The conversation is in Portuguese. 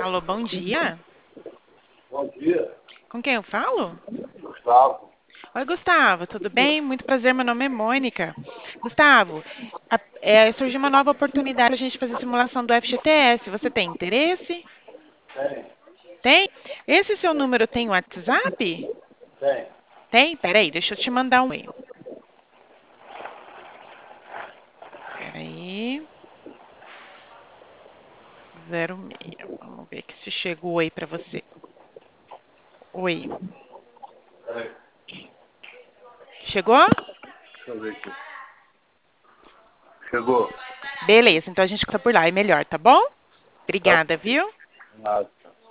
Alô, bom dia. Bom dia, Com quem eu falo? Gustavo. Oi, Gustavo, tudo bem? Muito prazer, meu nome é Mônica. Gustavo, surgiu uma nova oportunidade para a gente fazer simulação do FGTS. Você tem interesse? Tem, Tem? Esse seu número tem WhatsApp? tem. Tem? Peraí, deixa eu te mandar um e-mail. Peraí. 06. Vamos ver aqui se chegou aí para você. Oi. Peraí, Chegou? deixa eu ver aqui. Chegou. Beleza, então a gente começa por lá, é melhor, tá bom? Tá Obrigada, viu? nada.